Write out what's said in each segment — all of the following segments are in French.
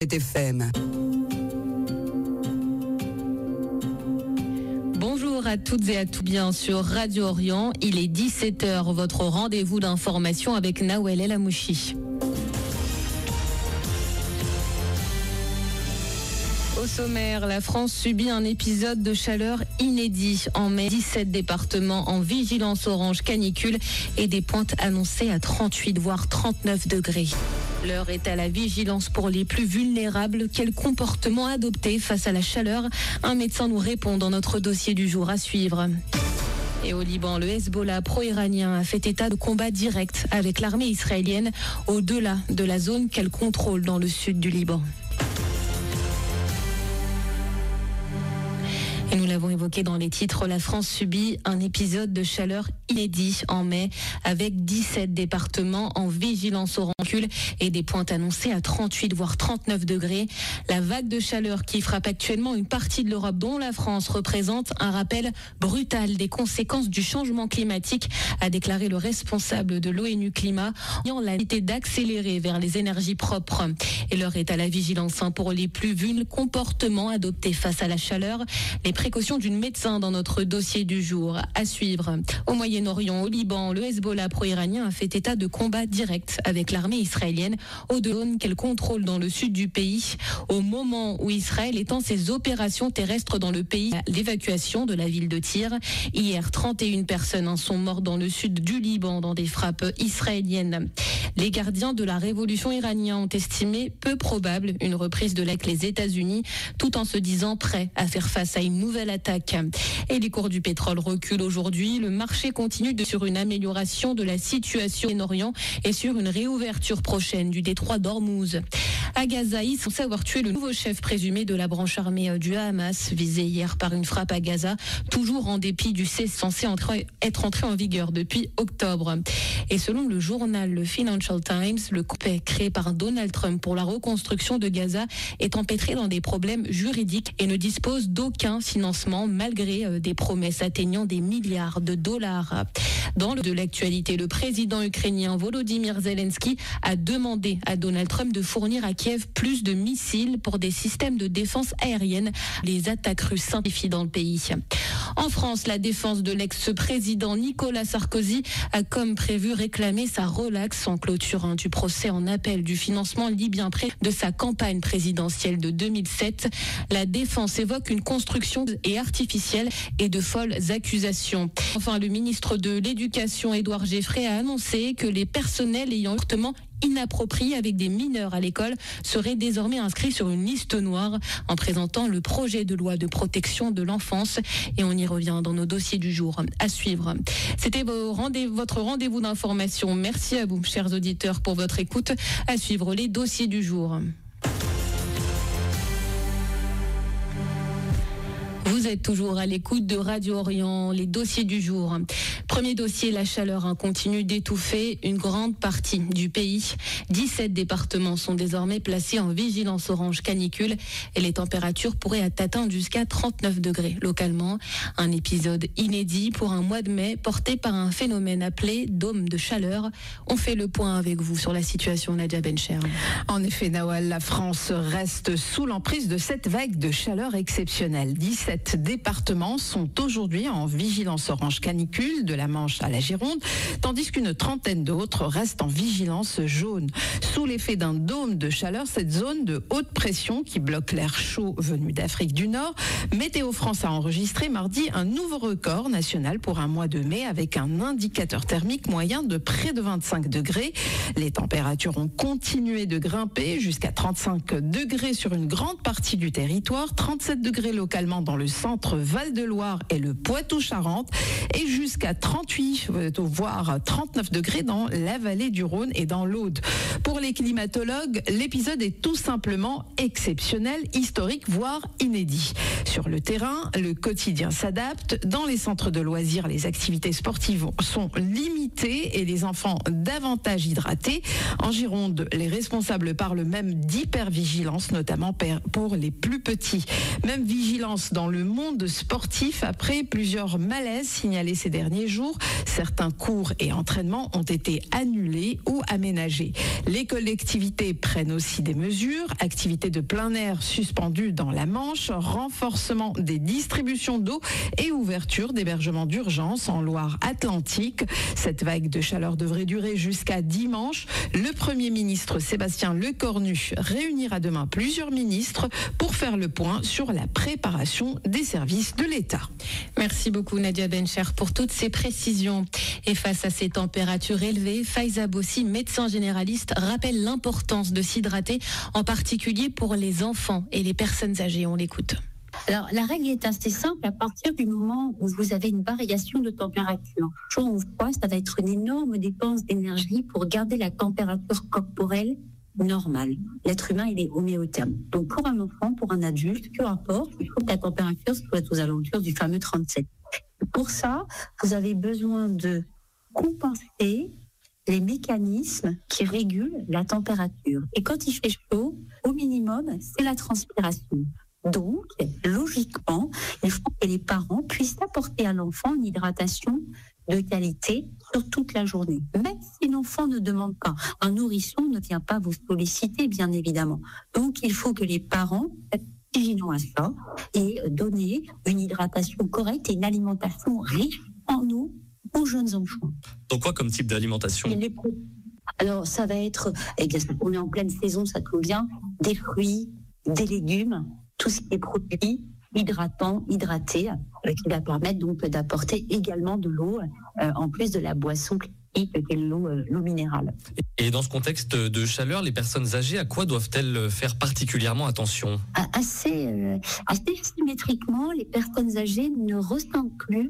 FM. Bonjour à toutes et à tous, bien sur Radio Orient. Il est 17h, votre rendez-vous d'information avec Nawel El Amouchi. Au sommaire, la France subit un épisode de chaleur inédit. En mai, 17 départements en vigilance orange canicule et des pointes annoncées à 38 voire 39 degrés. L'heure est à la vigilance pour les plus vulnérables. Quel comportement adopter face à la chaleur? Un médecin nous répond dans notre dossier du jour à suivre. Et au Liban, le Hezbollah pro-iranien a fait état de combat direct avec l'armée israélienne au-delà de la zone qu'elle contrôle dans le sud du Liban. Et nous l'avons évoqué dans les titres, la France subit un épisode de chaleur inédit en mai avec 17 départements en vigilance orange et des pointes annoncées à 38 voire 39 degrés. La vague de chaleur qui frappe actuellement une partie de l'Europe dont la France représente un rappel brutal des conséquences du changement climatique, a déclaré le responsable de l'ONU Climat, ayant la nécessité d'accélérer vers les énergies propres. Et l'heure est à la vigilance pour les plus vulnérables, comportements adoptés face à la chaleur. Les précautions d'une médecin dans notre dossier du jour à suivre. Au Moyen-Orient, au Liban, le Hezbollah pro-iranien a fait état de combat direct avec l'armée israélienne au-delà de la zone qu'elle contrôle dans le sud du pays. Au moment où Israël étend ses opérations terrestres dans le pays, l'évacuation de la ville de Tyr. Hier, 31 personnes sont mortes dans le sud du Liban dans des frappes israéliennes. Les gardiens de la révolution iranienne ont estimé peu probable une reprise de l'attaque les États-Unis, tout en se disant prêts à faire face à une nouvelle attaque. Et les cours du pétrole reculent aujourd'hui. Le marché continue sur une amélioration de la situation en Orient et sur une réouverture prochaine du détroit d'Ormuz. À Gaza, ils sont censés avoir tué le nouveau chef présumé de la branche armée du Hamas, visé hier par une frappe à Gaza, toujours en dépit du cessez censé être entré en vigueur depuis octobre. Et selon le journal le Financial Times, le groupe créé par Donald Trump pour la reconstruction de Gaza est empêtré dans des problèmes juridiques et ne dispose d'aucun financement malgré des promesses atteignant des milliards de dollars. Dans le de l'actualité, le président ukrainien Volodymyr Zelensky a demandé à Donald Trump de fournir à Kiev plus de missiles pour des systèmes de défense aérienne. Les attaques russes s'intensifient dans le pays. En France, la défense de l'ex-président Nicolas Sarkozy a comme prévu réclamé sa relaxe en clôture du procès en appel du financement libyen près de sa campagne présidentielle de 2007. La défense évoque une construction artificielle et de folles accusations. Enfin, le ministre de l'Éducation, Édouard Geffray, a annoncé que les personnels ayant comportement inapproprié avec des mineurs à l'école seraient désormais inscrits sur une liste noire en présentant le projet de loi de protection de l'enfance. Et on y revient dans nos dossiers du jour à suivre. C'était votre rendez-vous d'information. Merci à vous, chers auditeurs, pour votre écoute. À suivre les dossiers du jour. Vous êtes toujours à l'écoute de Radio Orient, les dossiers du jour. Premier dossier, la chaleur continue d'étouffer une grande partie du pays. 17 départements sont désormais placés en vigilance orange canicule et les températures pourraient atteindre jusqu'à 39 degrés localement. Un épisode inédit pour un mois de mai porté par un phénomène appelé dôme de chaleur. On fait le point avec vous sur la situation, Nadia Bencher. En effet, Nawal, la France reste sous l'emprise de cette vague de chaleur exceptionnelle. 17 départements sont aujourd'hui en vigilance orange canicule, de la Manche à la Gironde, tandis qu'une trentaine d'autres restent en vigilance jaune. Sous l'effet d'un dôme de chaleur, cette zone de haute pression qui bloque l'air chaud venu d'Afrique du Nord, Météo France a enregistré mardi un nouveau record national pour un mois de mai avec un indicateur thermique moyen de près de 25 degrés. Les températures ont continué de grimper jusqu'à 35 degrés sur une grande partie du territoire, 37 degrés localement dans le centre Val-de-Loire et le Poitou-Charentes et jusqu'à 38 voire 39 degrés dans la vallée du Rhône et dans l'Aude. Pour les climatologues, l'épisode est tout simplement exceptionnel, historique, voire inédit. Sur le terrain, le quotidien s'adapte. Dans les centres de loisirs, les activités sportives sont limitées et les enfants davantage hydratés. En Gironde, les responsables parlent même d'hypervigilance, notamment pour les plus petits. Même vigilance dans le le monde sportif après plusieurs malaises signalés ces derniers jours. Certains cours et entraînements ont été annulés ou aménagés. Les collectivités prennent aussi des mesures. Activités de plein air suspendues dans la Manche, renforcement des distributions d'eau et ouverture d'hébergements d'urgence en Loire-Atlantique. Cette vague de chaleur devrait durer jusqu'à dimanche. Le Premier ministre Sébastien Lecornu réunira demain plusieurs ministres pour faire le point sur la préparation des services de l'État. Merci beaucoup Nadia Bencher pour toutes ces précisions. Et face à ces températures élevées, Faiza Bossi, médecin généraliste, rappelle l'importance de s'hydrater, en particulier pour les enfants et les personnes âgées. On l'écoute. Alors, la règle est assez simple. À partir du moment où vous avez une variation de température, chaud ou froid, ça va être une énorme dépense d'énergie pour garder la température corporelle normale. L'être humain, il est homéotherme. Donc, pour un enfant, pour un adulte, peu importe, il faut que la température soit aux alentours du fameux 37. Pour ça, vous avez besoin de compenser les mécanismes qui régulent la température. Et quand il fait chaud, au minimum, c'est la transpiration. Donc, logiquement, il faut que les parents puissent apporter à l'enfant une hydratation de qualité sur toute la journée. Même si l'enfant ne demande pas. Un nourrisson ne vient pas vous solliciter, bien évidemment. Donc, il faut que les parents soient vigilants à ça et donner une hydratation correcte et une alimentation riche en eau aux jeunes enfants. Donc quoi comme type d'alimentation ? Alors, ça va être, on est en pleine saison, ça tombe bien, des fruits, des légumes, tout ce qui est produit hydratant, hydraté, qui va permettre donc d'apporter également de l'eau, en plus de la boisson classique qui est l'eau minérale. Et dans ce contexte de chaleur, les personnes âgées, à quoi doivent-elles faire particulièrement attention ? Assez symétriquement, les personnes âgées ne ressentent plus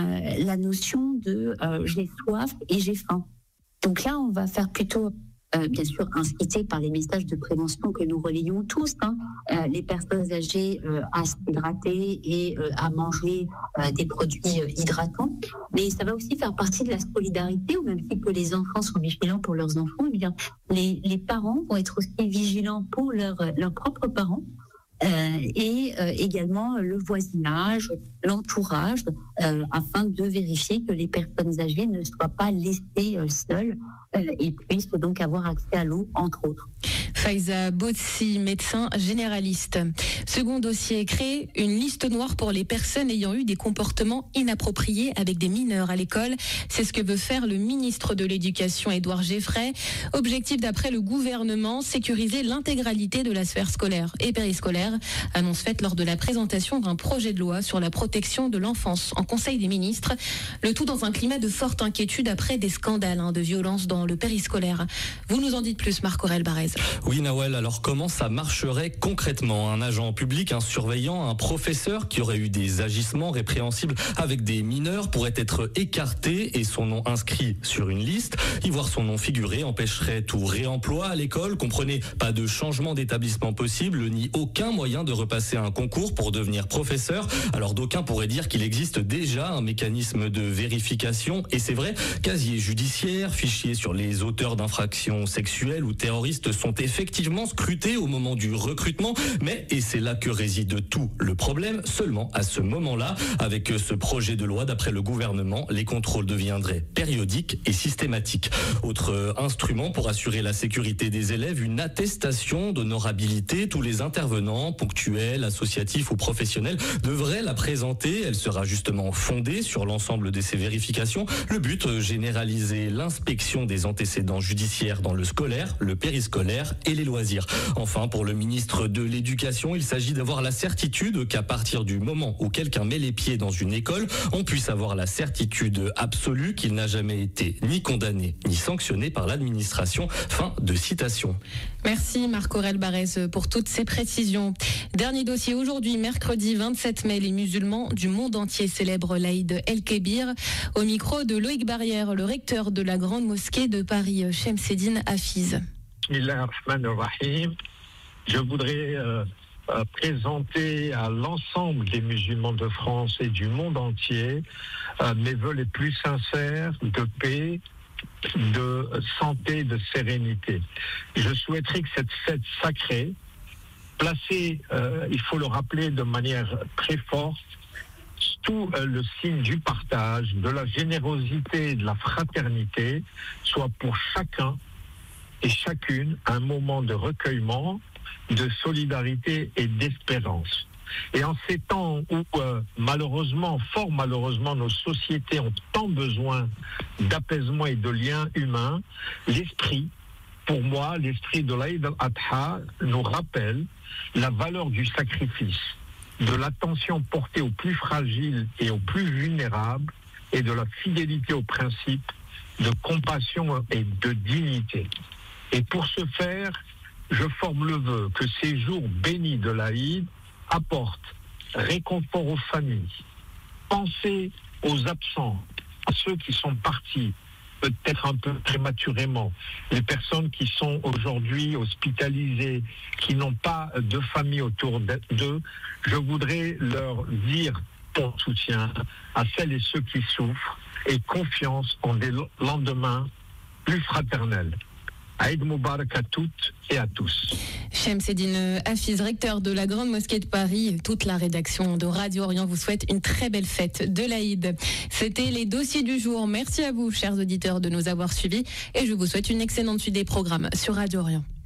la notion de j'ai soif et j'ai faim. Donc là, on va faire plutôt bien sûr inciter par les messages de prévention que nous relayons tous, les personnes âgées à s'hydrater et à manger des produits hydratants. Mais ça va aussi faire partie de la solidarité, au même titre que les enfants sont vigilants pour leurs enfants, eh bien, les parents vont être aussi vigilants pour leurs propres parents. Et également le voisinage, l'entourage, afin de vérifier que les personnes âgées ne soient pas laissées seules et puissent donc avoir accès à l'eau, entre autres. Faiza Bossi, médecin généraliste. Second dossier, créer une liste noire pour les personnes ayant eu des comportements inappropriés avec des mineurs à l'école. C'est ce que veut faire le ministre de l'Éducation, Édouard Geffray. Objectif d'après le gouvernement, sécuriser l'intégralité de la sphère scolaire et périscolaire. Annonce faite lors de la présentation d'un projet de loi sur la protection de l'enfance en Conseil des ministres. Le tout dans un climat de forte inquiétude après des scandales de violence dans le périscolaire. Vous nous en dites plus, Marc-Aurèle Barrez. Oui, Nawel, alors comment ça marcherait concrètement ? Un agent public, un surveillant, un professeur qui aurait eu des agissements répréhensibles avec des mineurs pourrait être écarté et son nom inscrit sur une liste. Y voir son nom figurer empêcherait tout réemploi à l'école. Comprenez, pas de changement d'établissement possible, ni aucun moyen de repasser un concours pour devenir professeur. Alors d'aucuns pourraient dire qu'il existe déjà un mécanisme de vérification. Et c'est vrai, casier judiciaire, fichier sur les auteurs d'infractions sexuelles ou terroristes sont effectivement scrutés au moment du recrutement. Mais, et c'est là que réside tout le problème, seulement à ce moment-là, avec ce projet de loi, d'après le gouvernement, les contrôles deviendraient périodiques et systématiques. Autre instrument pour assurer la sécurité des élèves, une attestation d'honorabilité. Tous les intervenants, ponctuels, associatifs ou professionnels, devraient la présenter. Elle sera justement fondée sur l'ensemble de ces vérifications. Le but, généraliser l'inspection des antécédents judiciaires dans le scolaire, le périscolaire et les loisirs. Enfin, pour le ministre de l'Éducation, il s'agit d'avoir la certitude qu'à partir du moment où quelqu'un met les pieds dans une école, on puisse avoir la certitude absolue qu'il n'a jamais été ni condamné ni sanctionné par l'administration. Fin de citation. Merci Marc-Aurèle Barrez pour toutes ces précisions. Dernier dossier aujourd'hui, mercredi 27 mai, les musulmans du monde entier célèbrent l'Aïd El-Kébir. Au micro de Loïc Barrière, le recteur de la grande mosquée de Paris, Chemseddine Hafiz. Je voudrais présenter à l'ensemble des musulmans de France et du monde entier mes vœux les plus sincères de paix, de santé, de sérénité. Je souhaiterais que cette fête sacrée placé, il faut le rappeler de manière très forte, sous le signe du partage, de la générosité et de la fraternité, soit pour chacun et chacune un moment de recueillement, de solidarité et d'espérance. Et en ces temps où malheureusement, fort malheureusement, nos sociétés ont tant besoin d'apaisement et de liens humains, pour moi, l'esprit de l'Aïd al-Adha nous rappelle la valeur du sacrifice, de l'attention portée aux plus fragiles et aux plus vulnérables et de la fidélité aux principes de compassion et de dignité. Et pour ce faire, je forme le vœu que ces jours bénis de l'Aïd apportent réconfort aux familles, pensez aux absents, à ceux qui sont partis, peut-être un peu prématurément, les personnes qui sont aujourd'hui hospitalisées, qui n'ont pas de famille autour d'eux. Je voudrais leur dire mon soutien à celles et ceux qui souffrent et confiance en des lendemains plus fraternels. Aïd Moubarak à toutes et à tous. Chemseddine Hafiz, recteur de la Grande Mosquée de Paris, toute la rédaction de Radio Orient vous souhaite une très belle fête de l'Aïd. C'était les dossiers du jour. Merci à vous, chers auditeurs, de nous avoir suivis et je vous souhaite une excellente suite des programmes sur Radio Orient.